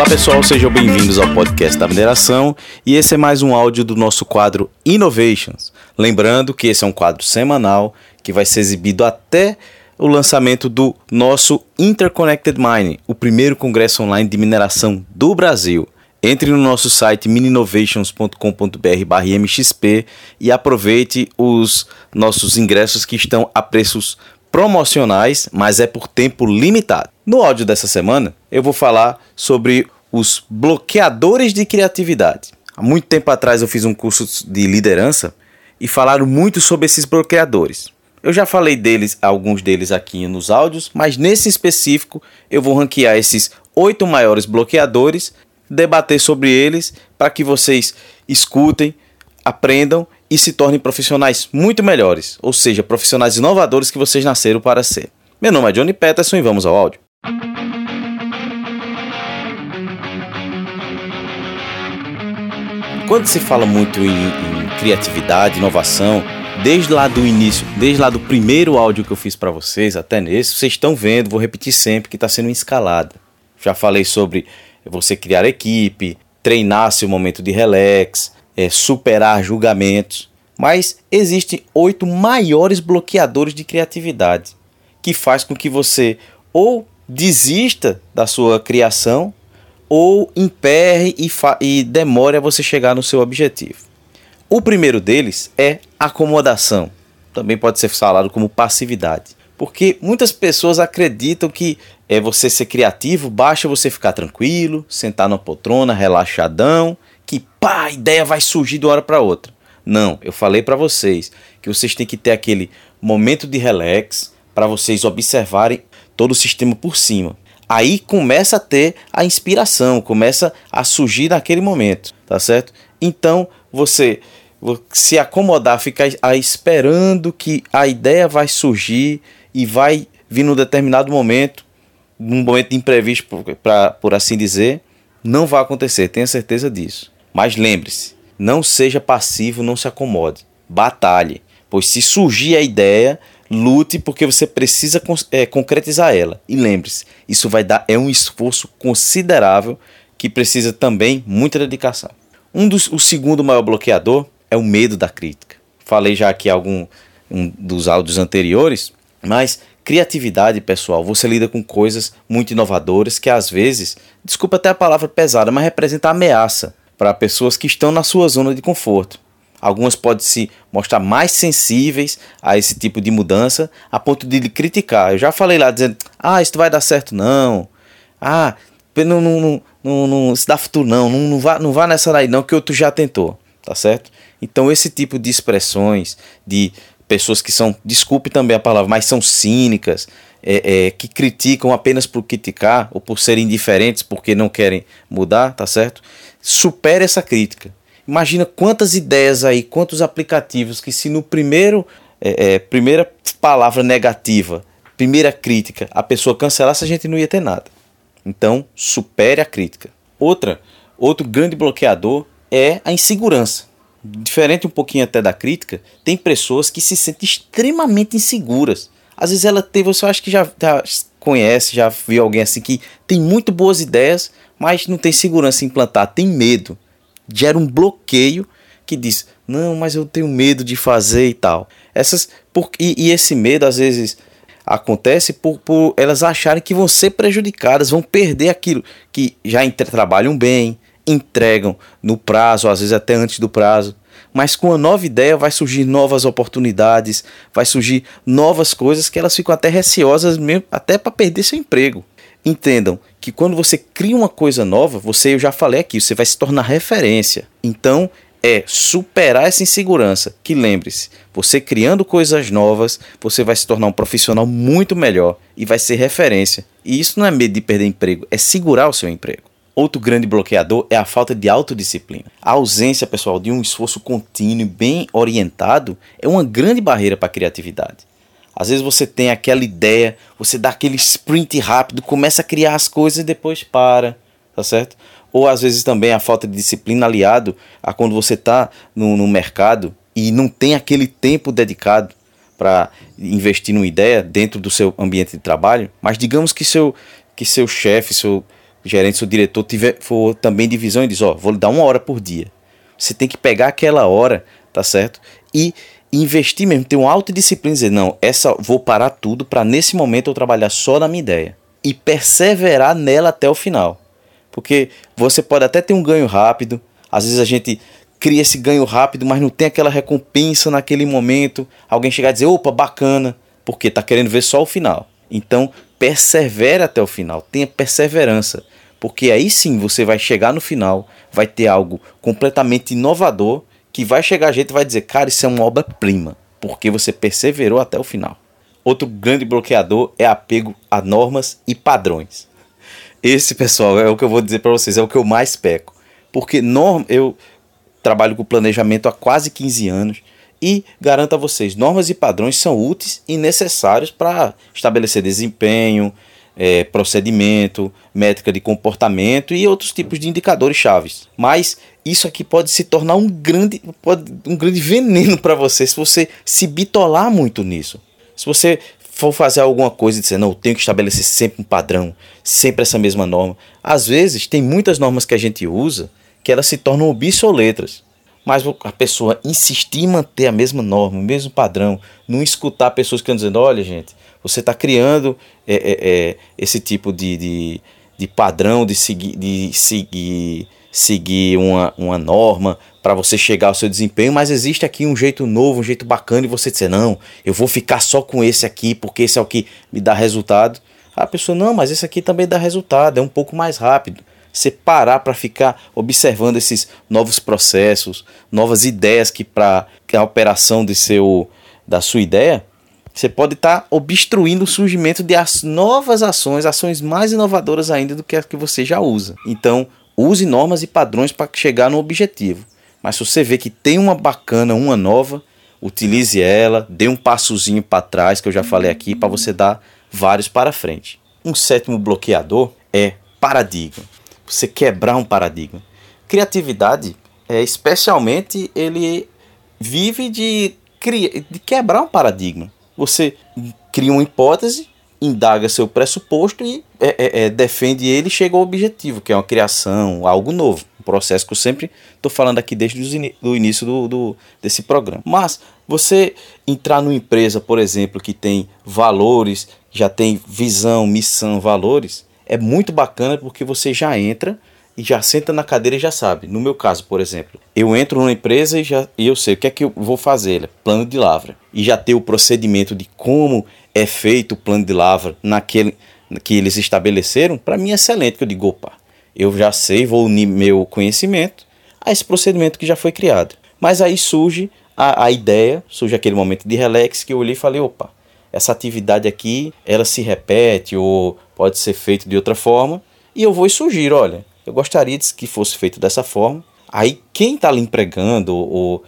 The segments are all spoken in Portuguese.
Olá pessoal, sejam bem-vindos ao podcast da mineração e esse é mais um áudio do nosso quadro Innovations. Lembrando que esse é um quadro semanal que vai ser exibido até o lançamento do nosso Interconnected Mining, o primeiro congresso online de mineração do Brasil. Entre no nosso site mininovations.com.br/mxp e aproveite os nossos ingressos que estão a preços promocionais, mas é por tempo limitado. No áudio dessa semana, eu vou falar sobre os bloqueadores de criatividade. Há muito tempo atrás eu fiz um curso de liderança e falaram muito sobre esses bloqueadores. Eu já falei deles, alguns deles aqui nos áudios, mas nesse específico eu vou ranquear esses 8 maiores bloqueadores, debater sobre eles para que vocês escutem, aprendam e se tornem profissionais muito melhores, ou seja, profissionais inovadores que vocês nasceram para ser. Meu nome é Johnny Peterson e vamos ao áudio. Quando se fala muito em criatividade, inovação, desde lá do início, desde lá do primeiro áudio que eu fiz para vocês, até nesse, vocês estão vendo, vou repetir sempre, que está sendo escalada. Já falei sobre você criar equipe, treinar seu momento de relax, superar julgamentos, mas existem 8 maiores bloqueadores de criatividade que faz com que você ou desista da sua criação ou emperre e demore a você chegar no seu objetivo. O primeiro deles é acomodação, também pode ser falado como passividade, porque muitas pessoas acreditam que você ser criativo, basta você ficar tranquilo, sentar na poltrona, relaxadão, que a ideia vai surgir de uma hora para outra. Não, eu falei para vocês que vocês têm que ter aquele momento de relax para vocês observarem todo o sistema por cima. Aí começa a ter a inspiração, começa a surgir naquele momento, tá certo? Então você se acomodar, ficar esperando que a ideia vai surgir e vai vir num determinado momento, num momento de imprevisto, por assim dizer, não vai acontecer, tenha certeza disso. Mas lembre-se, não seja passivo, não se acomode, batalhe, pois se surgir a ideia, lute porque você precisa concretizar ela. E lembre-se, isso é um esforço considerável que precisa também muita dedicação. O segundo maior bloqueador é o medo da crítica. Falei já aqui dos áudios anteriores, mas criatividade, pessoal, você lida com coisas muito inovadoras que às vezes, desculpa até a palavra pesada, mas representa ameaça para pessoas que estão na sua zona de conforto. Algumas podem se mostrar mais sensíveis a esse tipo de mudança a ponto de lhe criticar. Eu já falei lá dizendo, isso não vai dar certo não. Não se dá futuro não vá nessa daí não que outro já tentou, tá certo? Então esse tipo de expressões de pessoas que são, desculpe também a palavra, mas são cínicas, que criticam apenas por criticar ou por serem indiferentes porque não querem mudar, tá certo? Supere essa crítica. Imagina quantas ideias aí, quantos aplicativos que se no primeira palavra negativa, primeira crítica, a pessoa cancelasse, a gente não ia ter nada. Então, supere a crítica. Outro grande bloqueador é a insegurança. Diferente um pouquinho até da crítica, tem pessoas que se sentem extremamente inseguras. Às vezes você acha que já conhece, já viu alguém assim que tem muito boas ideias, mas não tem segurança em implantar, tem medo. Gera um bloqueio que diz, não, mas eu tenho medo de fazer e tal. E esse medo às vezes acontece por elas acharem que vão ser prejudicadas, vão perder aquilo que já trabalham bem, entregam no prazo, às vezes até antes do prazo. Mas com a nova ideia vai surgir novas oportunidades, vai surgir novas coisas que elas ficam até receosas mesmo, até para perder seu emprego. Entendam que quando você cria uma coisa nova, eu já falei aqui, você vai se tornar referência. Então, superar essa insegurança. Que lembre-se, você criando coisas novas, você vai se tornar um profissional muito melhor e vai ser referência. E isso não é medo de perder emprego, é segurar o seu emprego. Outro grande bloqueador é a falta de autodisciplina. A ausência, pessoal, de um esforço contínuo e bem orientado é uma grande barreira para a criatividade. Às vezes você tem aquela ideia, você dá aquele sprint rápido, começa a criar as coisas e depois para, tá certo? Ou às vezes também a falta de disciplina aliado a quando você está no mercado e não tem aquele tempo dedicado para investir numa ideia dentro do seu ambiente de trabalho, mas digamos que seu chefe, seu gerente, seu diretor for também de visão e diz, vou lhe dar 1 hora por dia. Você tem que pegar aquela hora, tá certo? E investir mesmo, ter uma autodisciplina e dizer, não, vou parar tudo para nesse momento eu trabalhar só na minha ideia. E perseverar nela até o final. Porque você pode até ter um ganho rápido, às vezes a gente cria esse ganho rápido, mas não tem aquela recompensa naquele momento. Alguém chegar e dizer, opa, bacana, porque tá querendo ver só o final. Então, persevere até o final, tenha perseverança. Porque aí sim você vai chegar no final, vai ter algo completamente inovador, que vai chegar a gente e vai dizer, cara, isso é uma obra-prima, porque você perseverou até o final. Outro grande bloqueador é apego a normas e padrões. Esse, pessoal, é o que eu vou dizer para vocês, é o que eu mais peco. Porque eu trabalho com planejamento há quase 15 anos e garanto a vocês, normas e padrões são úteis e necessários para estabelecer desempenho, procedimento, métrica de comportamento e outros tipos de indicadores chaves. Mas isso aqui pode se tornar um grande veneno para você se você se bitolar muito nisso. Se você for fazer alguma coisa e dizer, não, eu tenho que estabelecer sempre um padrão, sempre essa mesma norma. Às vezes, tem muitas normas que a gente usa que elas se tornam obsoletas. Mas a pessoa insistir em manter a mesma norma, o mesmo padrão, não escutar pessoas que estão dizendo, olha, gente, você está criando esse tipo de padrão de seguir uma norma para você chegar ao seu desempenho, mas existe aqui um jeito novo, um jeito bacana, e você dizer, não, eu vou ficar só com esse aqui, porque esse é o que me dá resultado. A pessoa, não, mas esse aqui também dá resultado, é um pouco mais rápido. Você parar para ficar observando esses novos processos, novas ideias que para a operação da sua ideia, você pode estar obstruindo o surgimento de novas ações mais inovadoras ainda do que as que você já usa. Então, use normas e padrões para chegar no objetivo. Mas se você vê que tem uma bacana, uma nova, utilize ela, dê um passozinho para trás, que eu já falei aqui, para você dar vários para frente. Um sétimo bloqueador é paradigma. Você quebrar um paradigma. Criatividade, especialmente, ele vive de quebrar um paradigma. Você cria uma hipótese, indaga seu pressuposto e defende ele e chega ao objetivo, que é uma criação, algo novo. Um processo que eu sempre estou falando aqui desde o início desse programa. Mas você entrar numa empresa, por exemplo, que tem valores, já tem visão, missão, valores, é muito bacana porque você já entra e já senta na cadeira e já sabe. No meu caso, por exemplo, eu entro numa empresa e eu sei o que é que eu vou fazer, plano de lavra. E já ter o procedimento de como é feito o plano de lavra naquele que eles estabeleceram, para mim é excelente, que eu digo, opa, eu já sei, vou unir meu conhecimento a esse procedimento que já foi criado. Mas aí surge a ideia, surge aquele momento de relax que eu olhei e falei, opa, essa atividade aqui, ela se repete ou pode ser feita de outra forma, e eu vou e sugiro, olha, eu gostaria que fosse feito dessa forma. Aí quem está lhe empregando ou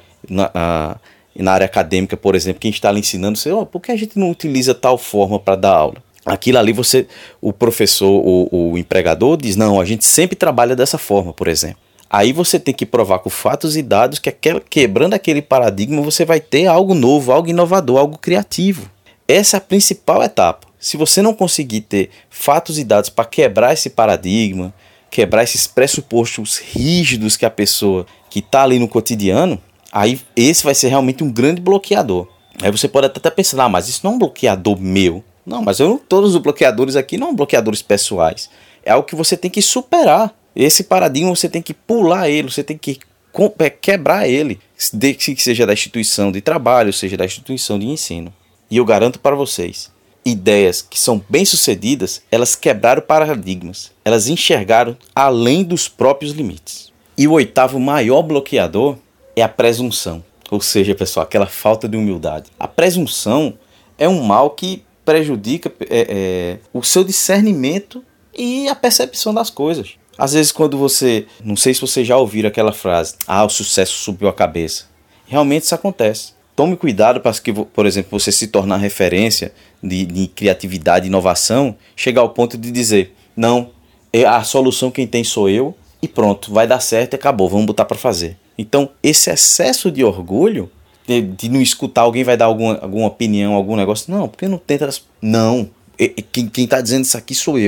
na área acadêmica, por exemplo, quem está lhe ensinando, você, por que a gente não utiliza tal forma para dar aula? Aquilo ali o professor, o empregador diz, não, a gente sempre trabalha dessa forma, por exemplo. Aí você tem que provar com fatos e dados que quebrando aquele paradigma você vai ter algo novo, algo inovador, algo criativo. Essa é a principal etapa. Se você não conseguir ter fatos e dados para quebrar esse paradigma, quebrar esses pressupostos rígidos que a pessoa que está ali no cotidiano, aí esse vai ser realmente um grande bloqueador. Aí você pode até pensar, mas isso não é um bloqueador meu. Não, mas todos os bloqueadores aqui não são bloqueadores pessoais. É algo que você tem que superar. Esse paradigma você tem que pular ele, você tem que quebrar ele, seja da instituição de trabalho, seja da instituição de ensino. E eu garanto para vocês, ideias que são bem-sucedidas, elas quebraram paradigmas. Elas enxergaram além dos próprios limites. E o oitavo maior bloqueador é a presunção. Ou seja, pessoal, aquela falta de humildade. A presunção é um mal que prejudica o seu discernimento e a percepção das coisas. Às vezes quando não sei se vocês já ouviram aquela frase, o sucesso subiu a cabeça. Realmente isso acontece. Tome cuidado para que, por exemplo, você se tornar referência de criatividade e inovação, chegar ao ponto de dizer, não, a solução quem tem sou eu, e pronto, vai dar certo e acabou, vamos botar para fazer. Então, esse excesso de orgulho, de não escutar alguém vai dar alguma opinião, algum negócio, não, porque não tenta... Não, quem está dizendo isso aqui sou eu.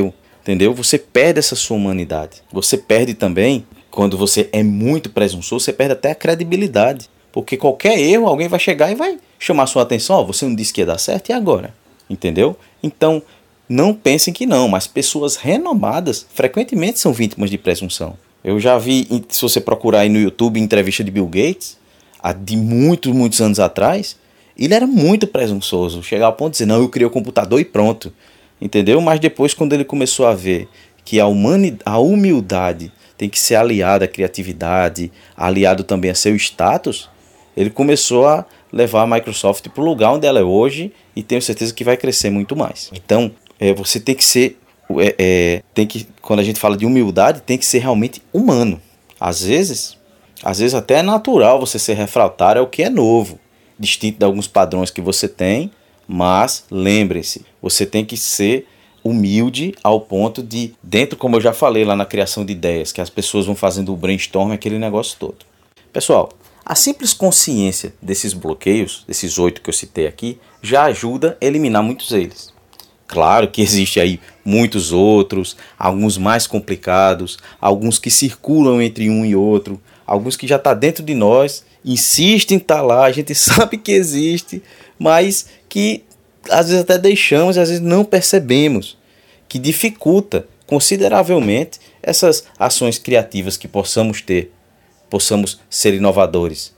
entendeu? Você perde essa sua humanidade. Você perde também, quando você é muito presunçoso, você perde até a credibilidade. Porque qualquer erro, alguém vai chegar e vai chamar sua atenção. Você não disse que ia dar certo, e agora? Entendeu? Então, não pensem que não, mas pessoas renomadas frequentemente são vítimas de presunção. Eu já vi, se você procurar aí no YouTube, entrevista de Bill Gates, de muitos anos atrás, ele era muito presunçoso. Chegava ao ponto de dizer, não, eu criei o computador e pronto. Entendeu? Mas depois, quando ele começou a ver que a humildade tem que ser aliada à criatividade, aliado também a seu status, ele começou a levar a Microsoft para o lugar onde ela é hoje e tenho certeza que vai crescer muito mais. Então, você tem que ser, quando a gente fala de humildade, tem que ser realmente humano. Às vezes até é natural você ser refratário ao que é novo, distinto de alguns padrões que você tem, mas lembre-se, você tem que ser humilde ao ponto de, dentro, como eu já falei lá na criação de ideias, que as pessoas vão fazendo o brainstorm, aquele negócio todo. Pessoal, a simples consciência desses bloqueios, desses 8 que eu citei aqui, já ajuda a eliminar muitos deles. Claro que existe aí muitos outros, alguns mais complicados, alguns que circulam entre um e outro, alguns que já estão dentro de nós, insistem em estar lá, a gente sabe que existe, mas que às vezes até deixamos e às vezes não percebemos, que dificulta consideravelmente essas ações criativas que possamos ter, possamos ser inovadores,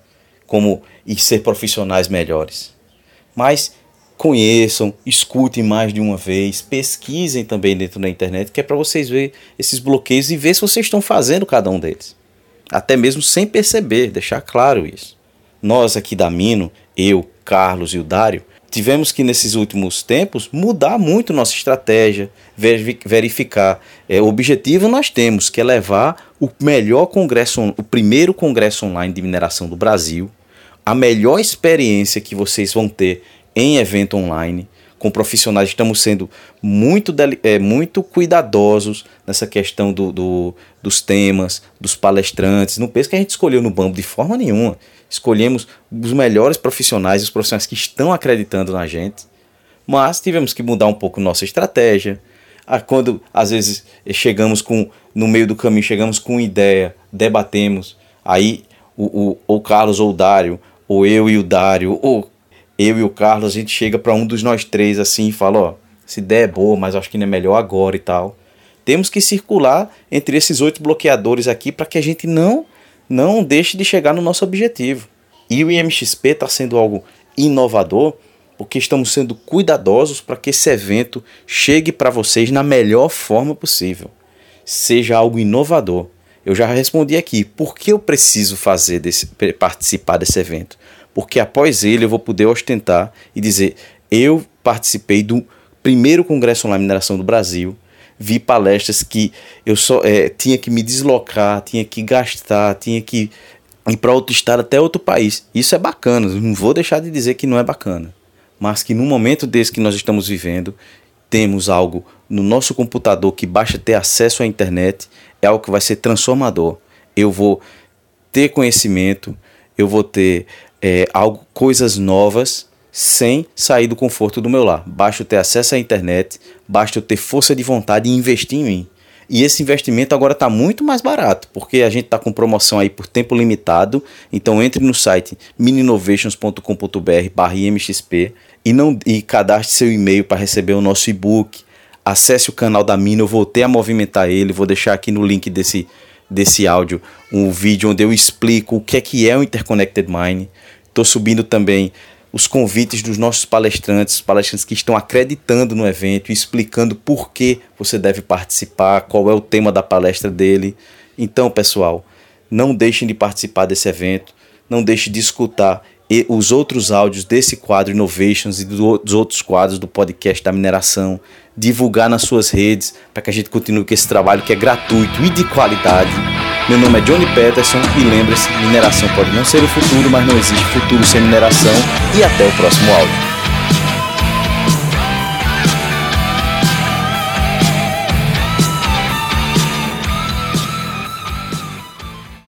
e ser profissionais melhores. Mas conheçam, escutem mais de uma vez, pesquisem também dentro da internet, que é para vocês verem esses bloqueios e ver se vocês estão fazendo cada um deles. Até mesmo sem perceber, deixar claro isso. Nós aqui da Mino, eu, Carlos e o Dário, tivemos que nesses últimos tempos mudar muito nossa estratégia, verificar. O objetivo nós temos, que é levar o primeiro congresso online de mineração do Brasil, a melhor experiência que vocês vão ter em evento online, com profissionais. Estamos sendo muito cuidadosos nessa questão dos temas, dos palestrantes. Não pense que a gente escolheu no bambo de forma nenhuma. Escolhemos os melhores profissionais, os profissionais que estão acreditando na gente, mas tivemos que mudar um pouco nossa estratégia. Quando às vezes no meio do caminho chegamos com ideia, debatemos, aí o Carlos ou o Dário, ou eu e o Dário, ou eu e o Carlos, a gente chega para um dos nós três assim e fala, essa ideia é boa, mas acho que não é melhor agora e tal. Temos que circular entre esses 8 bloqueadores aqui para que a gente não deixe de chegar no nosso objetivo. E o IMXP está sendo algo inovador, porque estamos sendo cuidadosos para que esse evento chegue para vocês na melhor forma possível. Seja algo inovador. Eu já respondi aqui, por que eu preciso participar desse evento? Porque após ele eu vou poder ostentar e dizer, eu participei do primeiro Congresso Online de Mineração do Brasil, vi palestras que eu só tinha que me deslocar, tinha que gastar, tinha que ir para outro estado, até outro país. Isso é bacana, não vou deixar de dizer que não é bacana, mas que no momento desse que nós estamos vivendo, temos algo no nosso computador que basta ter acesso à internet, é algo que vai ser transformador. Eu vou ter conhecimento, eu vou ter coisas novas, sem sair do conforto do meu lar. Basta eu ter acesso à internet, basta eu ter força de vontade e investir em mim. E esse investimento agora está muito mais barato, porque a gente está com promoção aí por tempo limitado. Então entre no site mininovations.com.br/imxp e cadastre seu e-mail para receber o nosso e-book. Acesse o canal da Mino, eu voltei a movimentar ele, vou deixar aqui no link desse áudio um vídeo onde eu explico o que é o Interconnected Mine. Estou subindo também os convites dos nossos palestrantes que estão acreditando no evento, explicando por que você deve participar, qual é o tema da palestra dele. Então, pessoal, não deixem de participar desse evento, não deixem de escutar os outros áudios desse quadro Innovations e dos outros quadros do podcast da mineração, divulgar nas suas redes para que a gente continue com esse trabalho que é gratuito e de qualidade. Meu nome é Johnny Peterson e lembre-se, mineração pode não ser o futuro, mas não existe futuro sem mineração. E até o próximo áudio.